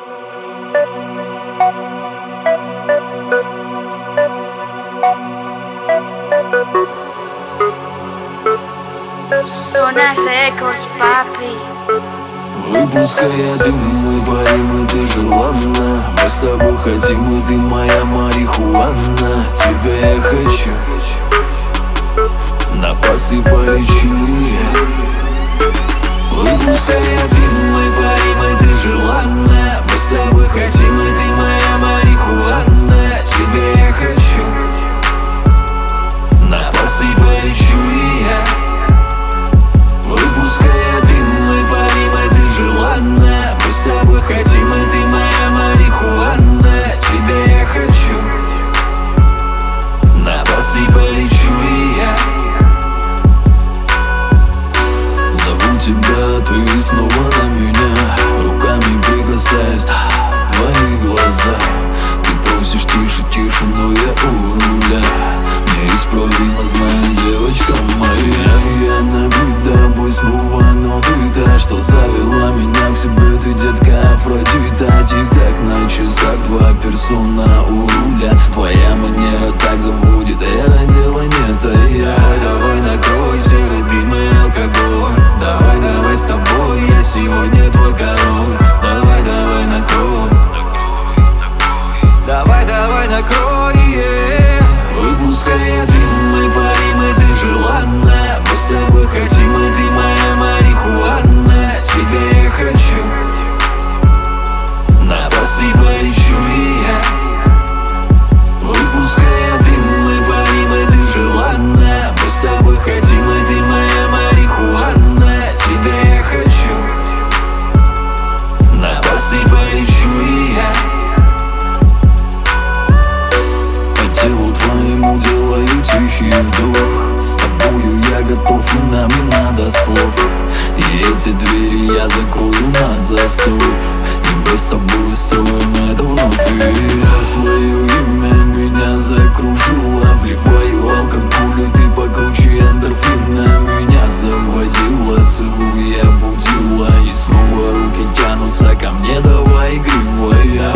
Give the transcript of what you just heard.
Zona Records, papi. Выпуская дым, мы парим, и ты желанна. Мы с тобой хотим, и ты моя марихуана. Тебя я хочу, на басы полечу я. Выпуская дым, мы парим, и ты желанна. Мы с тобой хотим, и ты моя марихуана. Тебя я хочу, на басы полечу я. Выпуская дым, мы парим, и ты желанна. Мы с тобой хотим, и ты моя марихуана. Тебя я хочу, на басы полечу я. Зову тебя, ты снова на меня, руками прикасаясь в твои глаза. Ты просишь тише, тише, но я у руля. Неисправимо знаю, девочка моя. Я наблюдаю снова, но ты та, что завела меня к себе. Ты, детка, Афродита. Тик-так на часах, два персона у руля. Твоя манера так заводит, дело не это я. Давай накрой серый дым и алкоголь. Давай, давай с тобой, я сегодня твой король. Давай, давай накрой. Давай, давай накрой, yeah. Выпуская дым, мы парим, и ты желанна. Мы с тобой хотим, и ты моя марихуана. Тебя я хочу, на басы полечу я. Выпуская дым, мы парим, и ты желанна. Мы с тобой хотим, и ты моя марихуана. Тебя я хочу, на басы полечу я. Телу твоему делаю тихий вдох. С тобою я готов, и нам не надо слов. И эти двери я закрою на засов. И мы с тобой строим это вновь. И твое имя меня закружило. Вливаю алкоголь, и ты покруче эндорфина. Меня заводила, целуя, будила. И снова руки тянутся ко мне, давай игривая.